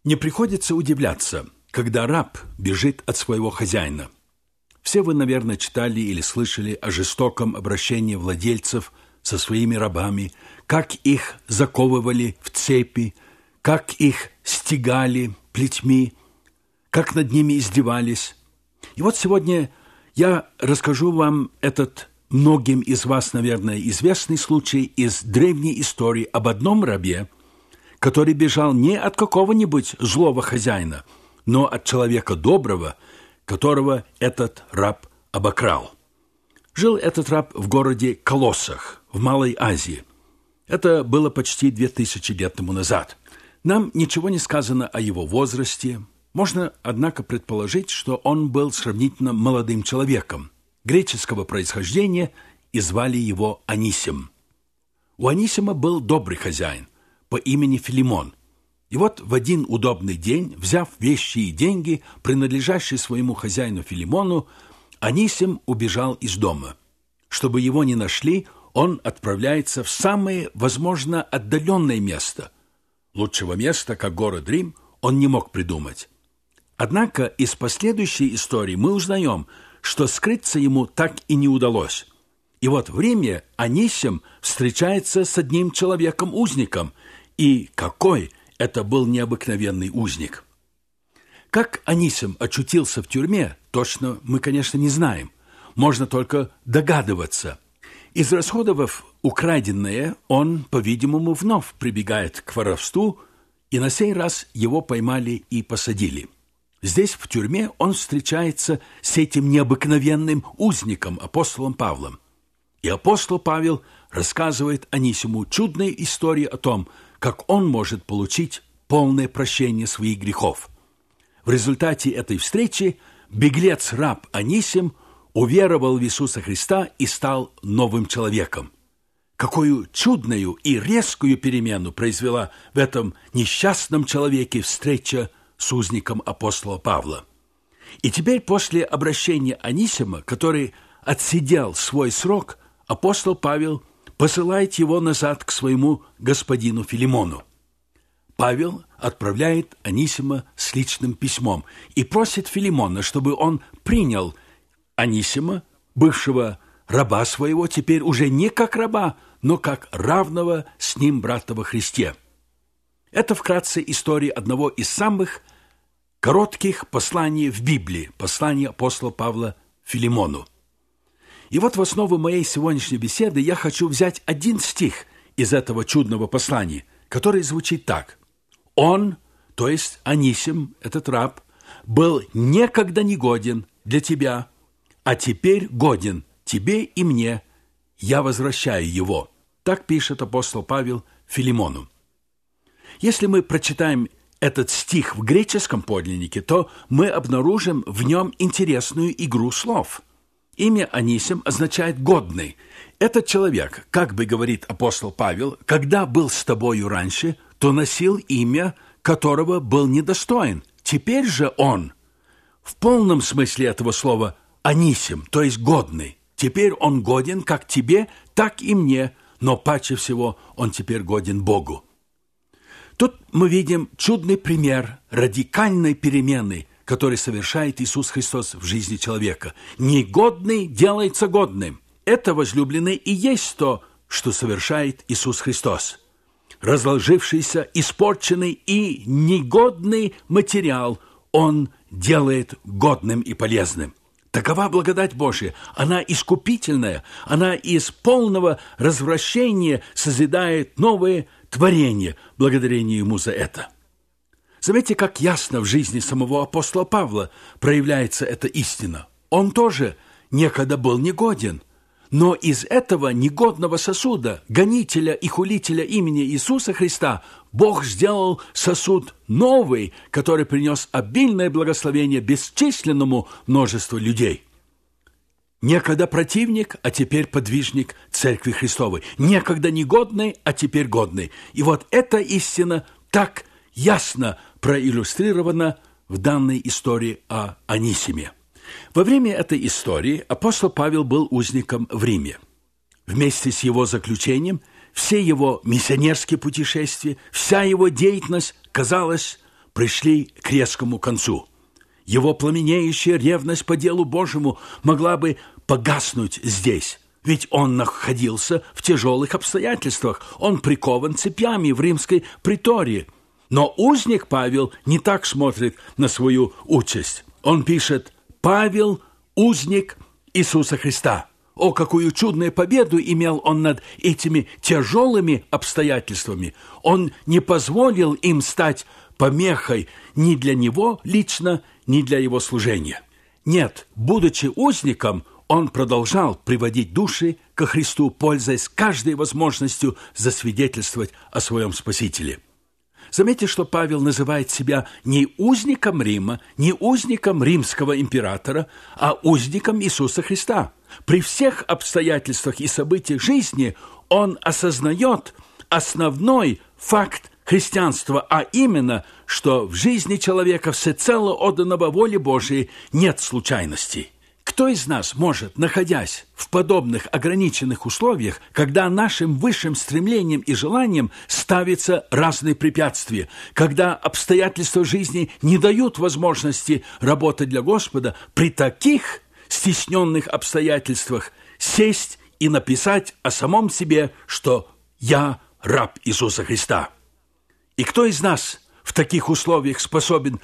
Не приходится удивляться, когда раб бежит от своего хозяина. Все вы, наверное, читали или слышали о жестоком обращении владельцев со своими рабами, как их заковывали в цепи, как их стегали плетьми, как над ними издевались. И вот сегодня я расскажу вам этот многим из вас, наверное, известный случай из древней истории об одном рабе, который бежал не от какого-нибудь злого хозяина, но от человека доброго, которого этот раб обокрал. Жил этот раб в городе Колоссах, в Малой Азии. Это было почти 2000 лет тому назад. Нам ничего не сказано о его возрасте. Можно, однако, предположить, что он был сравнительно молодым человеком, греческого происхождения, и звали его Анисим. У Анисима был добрый хозяин по имени Филимон. И вот в один удобный день, взяв вещи и деньги, принадлежащие своему хозяину Филимону, Анисим убежал из дома. Чтобы его не нашли, он отправляется в самое, возможно, отдаленное место. Лучшего места, как город Рим, он не мог придумать. Однако из последующей истории мы узнаем, что скрыться ему так и не удалось. И вот в Риме Анисим встречается с одним человеком-узником. И какой это был необыкновенный узник! Как Анисим очутился в тюрьме, точно мы, конечно, не знаем. Можно только догадываться. Израсходовав украденное, он, по-видимому, вновь прибегает к воровству, и на сей раз его поймали и посадили. Здесь, в тюрьме, он встречается с этим необыкновенным узником, апостолом Павлом. И апостол Павел рассказывает Анисиму чудные истории о том, как он может получить полное прощение своих грехов. В результате этой встречи беглец-раб Анисим уверовал в Иисуса Христа и стал новым человеком. Какую чудную и резкую перемену произвела в этом несчастном человеке встреча с узником апостола Павла. И теперь после обращения Анисима, который отсидел свой срок, апостол Павел посылает его назад к своему господину Филимону. Павел отправляет Анисима с личным письмом и просит Филимона, чтобы он принял Анисима, бывшего раба своего, теперь уже не как раба, но как равного с ним брата во Христе. Это вкратце история одного из самых коротких посланий в Библии, послание апостола Павла Филимону. И вот в основу моей сегодняшней беседы я хочу взять один стих из этого чудного послания, который звучит так. «Он, то есть Анисим, этот раб, был некогда негоден для тебя, а теперь годен тебе и мне, я возвращаю его». Так пишет апостол Павел Филимону. Если мы прочитаем этот стих в греческом подлиннике, то мы обнаружим в нем интересную игру слов. Имя Анисим означает «годный». Этот человек, как бы говорит апостол Павел, когда был с тобою раньше, то носил имя, которого был недостоин. Теперь же он, в полном смысле этого слова, Анисим, то есть годный. Теперь он годен как тебе, так и мне, но паче всего он теперь годен Богу. Тут мы видим чудный пример радикальной перемены, который совершает Иисус Христос в жизни человека. Негодный делается годным. Это, возлюбленный, и есть то, что совершает Иисус Христос. Разложившийся, испорченный и негодный материал Он делает годным и полезным. Такова благодать Божия. Она искупительная, она из полного развращения созидает новое творение, благодарение Ему за это. Заметьте, как ясно в жизни самого апостола Павла проявляется эта истина. Он тоже некогда был негоден, но из этого негодного сосуда, гонителя и хулителя имени Иисуса Христа, Бог сделал сосуд новый, который принес обильное благословение бесчисленному множеству людей. Некогда противник, а теперь подвижник Церкви Христовой. Некогда негодный, а теперь годный. И вот эта истина так ясно проиллюстрирована в данной истории о Анисиме. Во время этой истории апостол Павел был узником в Риме. Вместе с его заключением все его миссионерские путешествия, вся его деятельность, казалось, пришли к резкому концу. Его пламенеющая ревность по делу Божьему могла бы погаснуть здесь, ведь он находился в тяжелых обстоятельствах, он прикован цепями в римской притории. Но узник Павел не так смотрит на свою участь. Он пишет: «Павел, узник Иисуса Христа». О, какую чудную победу имел он над этими тяжелыми обстоятельствами! Он не позволил им стать помехой ни для него лично, ни для его служения. Нет, будучи узником, он продолжал приводить души ко Христу, пользуясь каждой возможностью засвидетельствовать о своем Спасителе. Заметьте, что Павел называет себя не узником Рима, не узником римского императора, а узником Иисуса Христа. При всех обстоятельствах и событиях жизни он осознает основной факт христианства, а именно, что в жизни человека, всецело отданного воле Божией, нет случайностей. Кто из нас может, находясь в подобных ограниченных условиях, когда нашим высшим стремлением и желанием ставятся разные препятствия, когда обстоятельства жизни не дают возможности работать для Господа, при таких стесненных обстоятельствах сесть и написать о самом себе, что «я раб Иисуса Христа». И кто из нас в таких условиях способен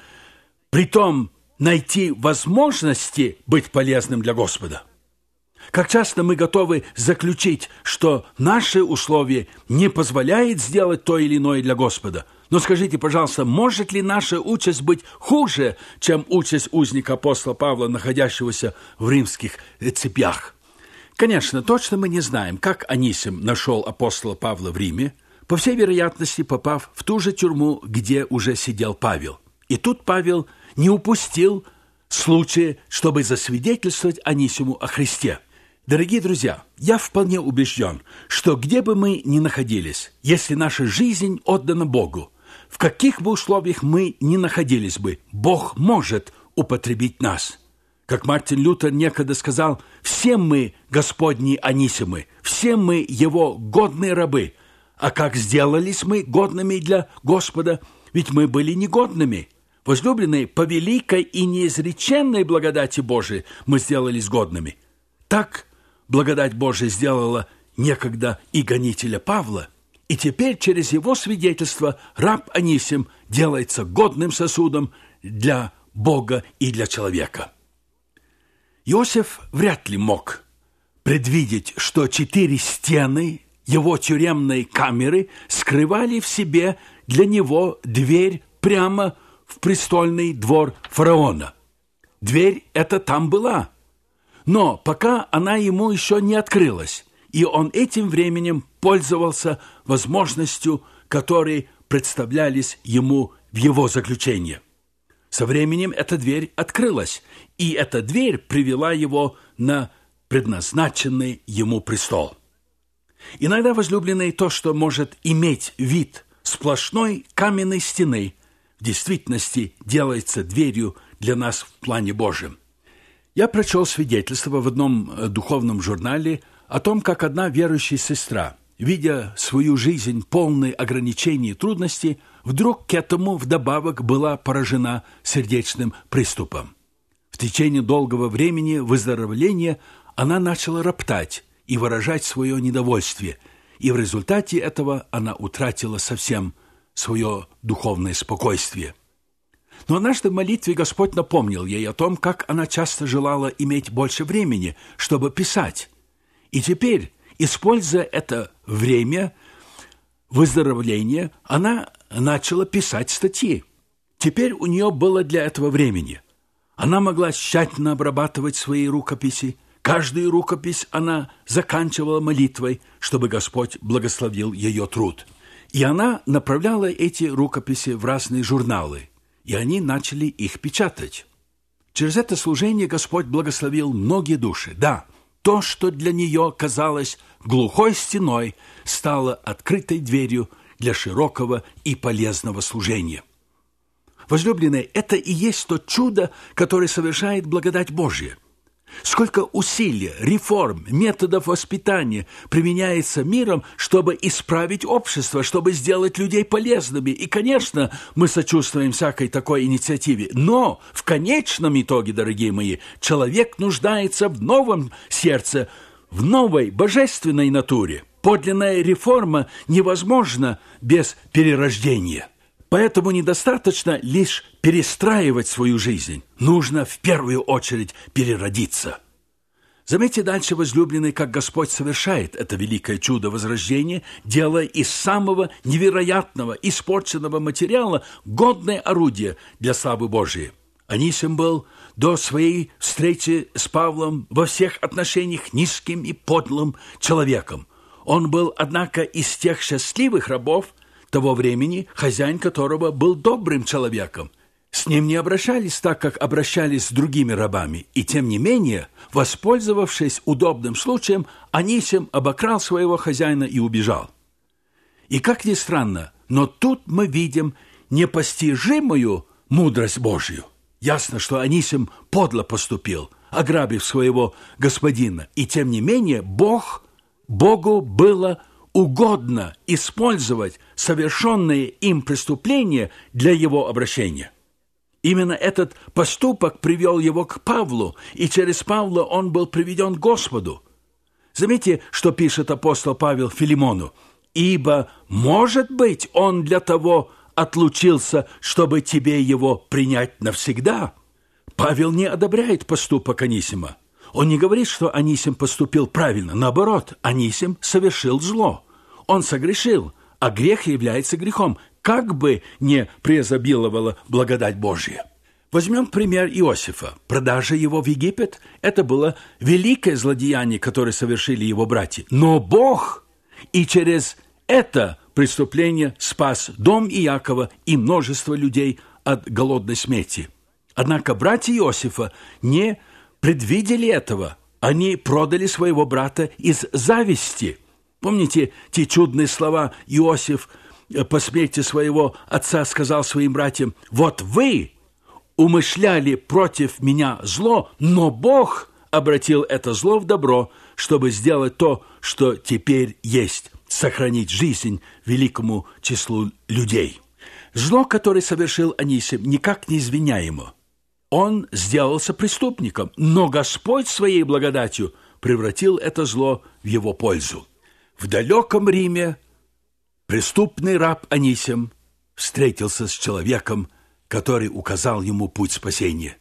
притом найти возможности быть полезным для Господа? Как часто мы готовы заключить, что наши условия не позволяют сделать то или иное для Господа. Но скажите, пожалуйста, может ли наша участь быть хуже, чем участь узника апостола Павла, находящегося в римских цепях? Конечно, точно мы не знаем, как Анисим нашел апостола Павла в Риме, по всей вероятности попав в ту же тюрьму, где уже сидел Павел. И тут Павел не упустил случая, чтобы засвидетельствовать Анисиму о Христе. Дорогие друзья, я вполне убежден, что где бы мы ни находились, если наша жизнь отдана Богу, в каких бы условиях мы ни находились бы, Бог может употребить нас. Как Мартин Лютер некогда сказал: «Все мы Господни Анисимы, все мы Его годные рабы. А как сделались мы годными для Господа? Ведь мы были негодными. Возлюбленные, по великой и неизреченной благодати Божией мы сделались годными». Так благодать Божия сделала некогда и гонителя Павла, и теперь через его свидетельство раб Анисим делается годным сосудом для Бога и для человека. Иосиф вряд ли мог предвидеть, что 4 стены его тюремной камеры скрывали в себе для него дверь прямо в престольный двор фараона. Дверь эта там была, но пока она ему еще не открылась, и он этим временем пользовался возможностью, которые представлялись ему в его заключении. Со временем эта дверь открылась, и эта дверь привела его на предназначенный ему престол. Иногда, возлюбленные, то, что может иметь вид сплошной каменной стены, в действительности делается дверью для нас в плане Божьем. Я прочел свидетельство в одном духовном журнале о том, как одна верующая сестра, видя свою жизнь полной ограничений и трудностей, вдруг к этому вдобавок была поражена сердечным приступом. В течение долгого времени выздоровления она начала роптать и выражать свое недовольствие, и в результате этого она утратила совсем свое духовное спокойствие. Но однажды в молитве Господь напомнил ей о том, как она часто желала иметь больше времени, чтобы писать. И теперь, используя это время выздоровления, она начала писать статьи. Теперь у нее было для этого времени. Она могла тщательно обрабатывать свои рукописи. Каждую рукопись она заканчивала молитвой, чтобы Господь благословил ее труд. И она направляла эти рукописи в разные журналы, и они начали их печатать. Через это служение Господь благословил многие души. Да, то, что для нее казалось глухой стеной, стало открытой дверью для широкого и полезного служения. Возлюбленные, это и есть то чудо, которое совершает благодать Божья. Сколько усилий, реформ, методов воспитания применяется миром, чтобы исправить общество, чтобы сделать людей полезными. И, конечно, мы сочувствуем всякой такой инициативе. Но в конечном итоге, дорогие мои, человек нуждается в новом сердце, в новой божественной натуре. Подлинная реформа невозможна без перерождения. Поэтому недостаточно лишь перестраивать свою жизнь. Нужно в первую очередь переродиться. Заметьте дальше, возлюбленный, как Господь совершает это великое чудо возрождения, делая из самого невероятного, испорченного материала годное орудие для славы Божией. Анисим был до своей встречи с Павлом во всех отношениях низким и подлым человеком. Он был, однако, из тех счастливых рабов того времени, хозяин которого был добрым человеком. С ним не обращались так, как обращались с другими рабами, и тем не менее, воспользовавшись удобным случаем, Анисим обокрал своего хозяина и убежал. И как ни странно, но тут мы видим непостижимую мудрость Божью. Ясно, что Анисим подло поступил, ограбив своего господина, и тем не менее Богу было угодно использовать совершенные им преступления для его обращения. Именно этот поступок привел его к Павлу, и через Павла он был приведен к Господу. Заметьте, что пишет апостол Павел Филимону: «Ибо, может быть, он для того отлучился, чтобы тебе его принять навсегда». Павел не одобряет поступок Анисима. Он не говорит, что Анисим поступил правильно. Наоборот, Анисим совершил зло. Он согрешил, а грех является грехом, как бы не преизобиловала благодать Божья. Возьмем пример Иосифа. Продажа его в Египет – это было великое злодеяние, которое совершили его братья. Но Бог и через это преступление спас дом Иакова и множество людей от голодной смерти. Однако братья Иосифа не предвидели этого. Они продали своего брата из зависти. Помните те чудные слова Иосиф по смерти своего отца сказал своим братьям: «Вот вы умышляли против меня зло, но Бог обратил это зло в добро, чтобы сделать то, что теперь есть, сохранить жизнь великому числу людей». Зло, которое совершил Анисим, никак не извиняемо. Он сделался преступником, но Господь своей благодатью превратил это зло в его пользу. В далеком Риме преступный раб Анисим встретился с человеком, который указал ему путь спасения.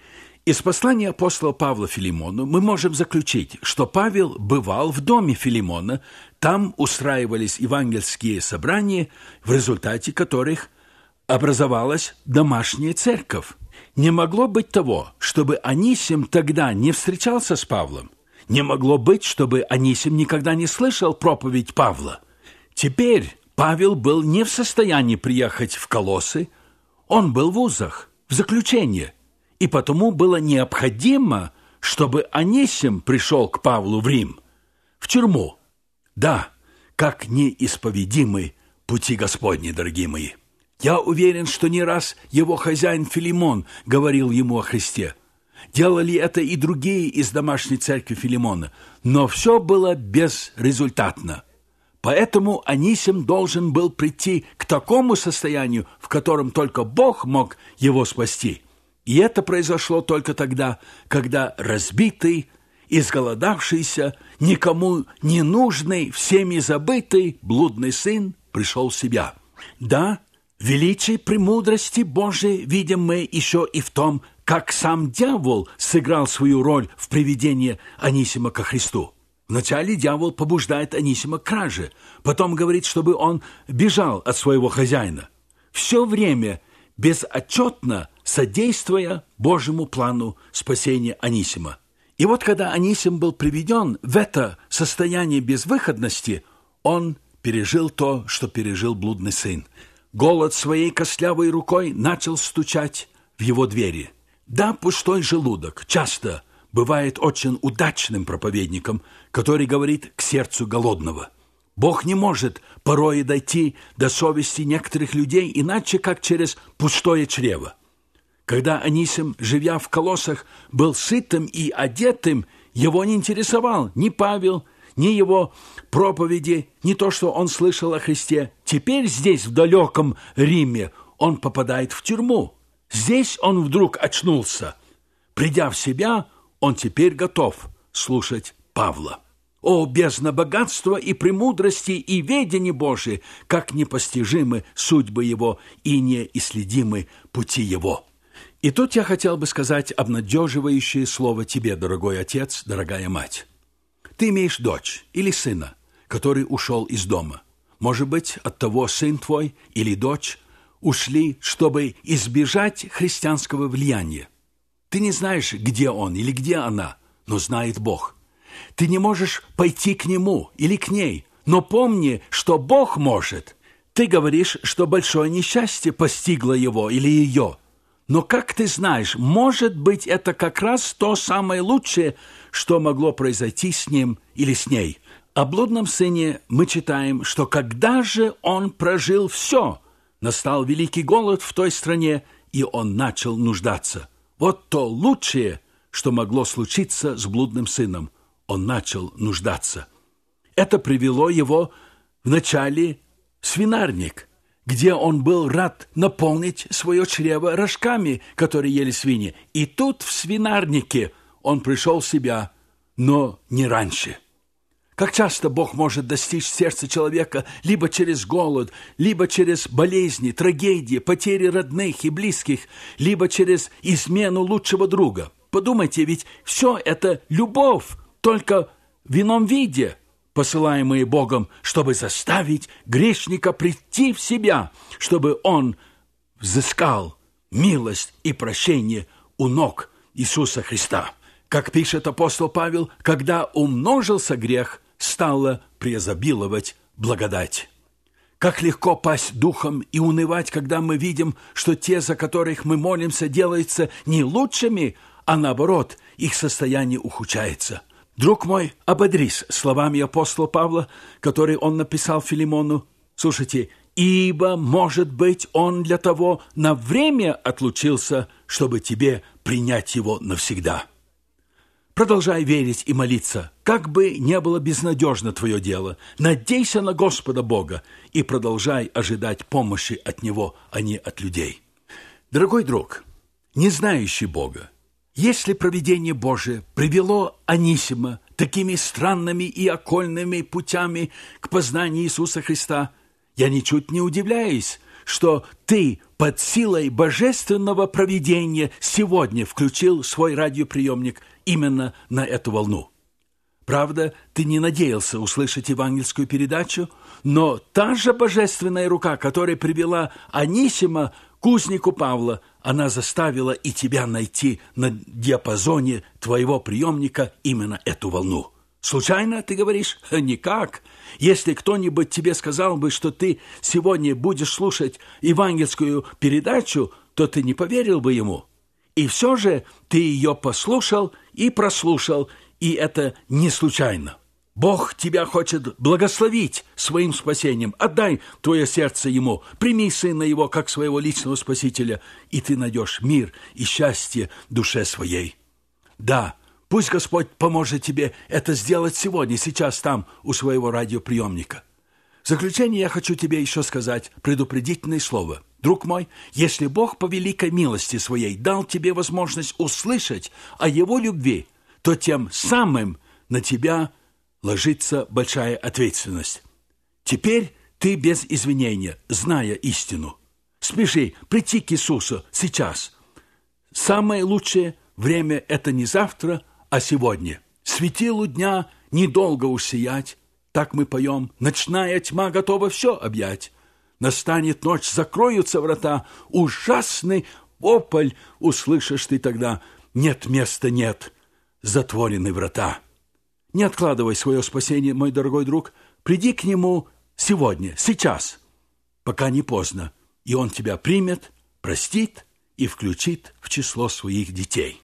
Из послания апостола Павла Филимону мы можем заключить, что Павел бывал в доме Филимона, там устраивались евангельские собрания, в результате которых образовалась домашняя церковь. Не могло быть того, чтобы Анисим тогда не встречался с Павлом. Не могло быть, чтобы Анисим никогда не слышал проповедь Павла. Теперь Павел был не в состоянии приехать в Колоссы, он был в узах, в заключении, и потому было необходимо, чтобы Анисим пришел к Павлу в Рим, в тюрьму. Да, как неисповедимы пути Господни, дорогие мои. Я уверен, что не раз его хозяин Филимон говорил ему о Христе. Делали это и другие из домашней церкви Филимона, но все было безрезультатно. Поэтому Анисим должен был прийти к такому состоянию, в котором только Бог мог его спасти. И это произошло только тогда, когда разбитый, изголодавшийся, никому не нужный, всеми забытый блудный сын пришел в себя. Да, величие премудрости Божией видим мы еще и в том, как сам дьявол сыграл свою роль в приведении Анисима ко Христу. Вначале дьявол побуждает Анисима к краже, потом говорит, чтобы он бежал от своего хозяина. Все время безотчетно содействуя Божьему плану спасения Анисима. И вот когда Анисим был приведен в это состояние безвыходности, он пережил то, что пережил блудный сын. Голод своей костлявой рукой начал стучать в его двери. Да, пустой желудок часто бывает очень удачным проповедником, который говорит к сердцу голодного. Бог не может порой дойти до совести некоторых людей иначе, как через пустое чрево. Когда Анисим, живя в Колоссах, был сытым и одетым, его не интересовал ни Павел, ни его проповеди, ни то, что он слышал о Христе. Теперь здесь, в далеком Риме, он попадает в тюрьму. Здесь он вдруг очнулся. Придя в себя, он теперь готов слушать Павла. О, бездна богатства и премудрости и ведения Божии, как непостижимы судьбы его и неисследимы пути его. И тут я хотел бы сказать обнадеживающее слово тебе, дорогой отец, дорогая мать. Ты имеешь дочь или сына, который ушел из дома. Может быть, от того сын твой или дочь ушли, чтобы избежать христианского влияния. Ты не знаешь, где он или где она, но знает Бог. Ты не можешь пойти к нему или к ней, но помни, что Бог может. Ты говоришь, что большое несчастье постигло его или ее. Но как ты знаешь, может быть, это как раз то самое лучшее, что могло произойти с ним или с ней. О блудном сыне мы читаем, что когда же он прожил все, настал великий голод в той стране, и он начал нуждаться. Вот то лучшее, что могло случиться с блудным сыном. Он начал нуждаться. Это привело его вначале в свинарник, где он был рад наполнить свое чрево рожками, которые ели свиньи. И тут в свинарнике он пришел в себя, но не раньше. Как часто Бог может достичь сердца человека либо через голод, либо через болезни, трагедии, потери родных и близких, либо через измену лучшего друга. Подумайте, ведь все это любовь, только в ином виде, посылаемые Богом, чтобы заставить грешника прийти в себя, чтобы он взыскал милость и прощение у ног Иисуса Христа. Как пишет апостол Павел, когда умножился грех, стало преизобиловать благодать. Как легко пасть духом и унывать, когда мы видим, что те, за которых мы молимся, делаются не лучшими, а наоборот, их состояние ухудшается. Друг мой, ободрись словами апостола Павла, которые он написал Филимону. Слушайте, ибо, может быть, он для того на время отлучился, чтобы тебе принять его навсегда. Продолжай верить и молиться, как бы не было безнадежно твое дело. Надейся на Господа Бога и продолжай ожидать помощи от Него, а не от людей. Дорогой друг, не знающий Бога, если провидение Божие привело Анисима такими странными и окольными путями к познанию Иисуса Христа, я ничуть не удивляюсь, что ты под силой божественного провидения сегодня включил свой радиоприемник именно на эту волну. Правда, ты не надеялся услышать евангельскую передачу, но та же божественная рука, которая привела Анисима к узнику Павла, она заставила и тебя найти на диапазоне твоего приемника именно эту волну. Случайно, ты говоришь? Никак. Если кто-нибудь тебе сказал бы, что ты сегодня будешь слушать евангельскую передачу, то ты не поверил бы ему. И все же ты ее послушал и прослушал, и это не случайно. Бог тебя хочет благословить своим спасением. Отдай твое сердце Ему, прими Сына Его как своего личного Спасителя, и ты найдешь мир и счастье душе своей. Да, пусть Господь поможет тебе это сделать сегодня, сейчас там, у своего радиоприемника. В заключение я хочу тебе еще сказать предупредительное слово. Друг мой, если Бог по великой милости Своей дал тебе возможность услышать о Его любви, то тем самым на тебя ложится большая ответственность. Теперь ты без извинения, зная истину. Спеши прийти к Иисусу сейчас. Самое лучшее время – это не завтра, а сегодня. Светилу дня недолго уж сиять, так мы поем. Ночная тьма готова все объять. Настанет ночь, закроются врата. Ужасный вопль услышишь ты тогда. Нет места, нет, затворены врата. Не откладывай свое спасение, мой дорогой друг. Приди к Нему сегодня, сейчас, пока не поздно, и Он тебя примет, простит и включит в число своих детей.